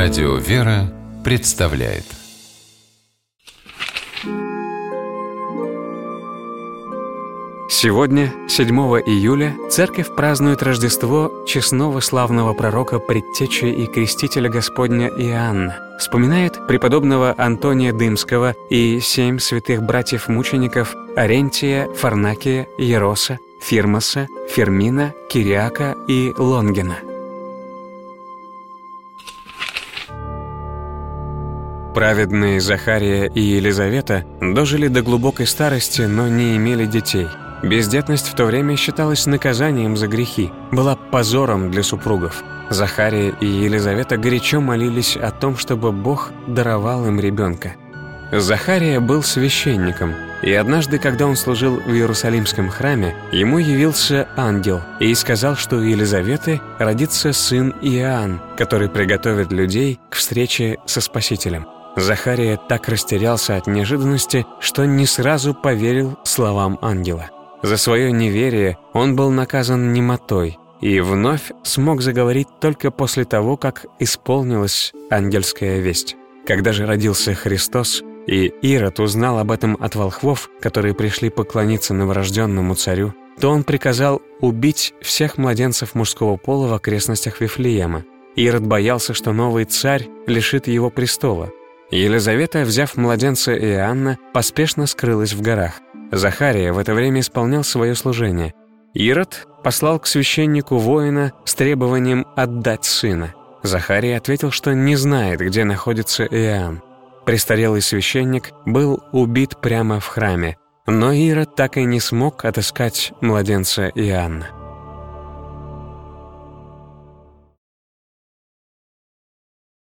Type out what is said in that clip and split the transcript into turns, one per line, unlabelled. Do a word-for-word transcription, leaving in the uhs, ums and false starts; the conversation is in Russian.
Радио «Вера» представляет.
Сегодня, седьмого июля, Церковь празднует Рождество честного славного пророка, предтечи и крестителя Господня Иоанна. Вспоминает преподобного Антония Дымского и семь святых братьев-мучеников Арентия, Фарнакия, Ероса, Фирмоса, Фермина, Кириака и Лонгина. Праведные Захария и Елизавета дожили до глубокой старости, но не имели детей. Бездетность в то время считалась наказанием за грехи, была позором для супругов. Захария и Елизавета горячо молились о том, чтобы Бог даровал им ребенка. Захария был священником, и однажды, когда он служил в Иерусалимском храме, ему явился ангел и сказал, что у Елизаветы родится сын Иоанн, который приготовит людей к встрече со Спасителем. Захария так растерялся от неожиданности, что не сразу поверил словам ангела. За свое неверие он был наказан немотой и вновь смог заговорить только после того, как исполнилась ангельская весть. Когда же родился Христос, и Ирод узнал об этом от волхвов, которые пришли поклониться новорожденному царю, то он приказал убить всех младенцев мужского пола в окрестностях Вифлеема. Ирод боялся, что новый царь лишит его престола. Елизавета, взяв младенца Иоанна, поспешно скрылась в горах. Захария в это время исполнял свое служение. Ирод послал к священнику воина с требованием отдать сына. Захария ответил, что не знает, где находится Иоанн. Престарелый священник был убит прямо в храме, но Ирод так и не смог отыскать младенца Иоанна.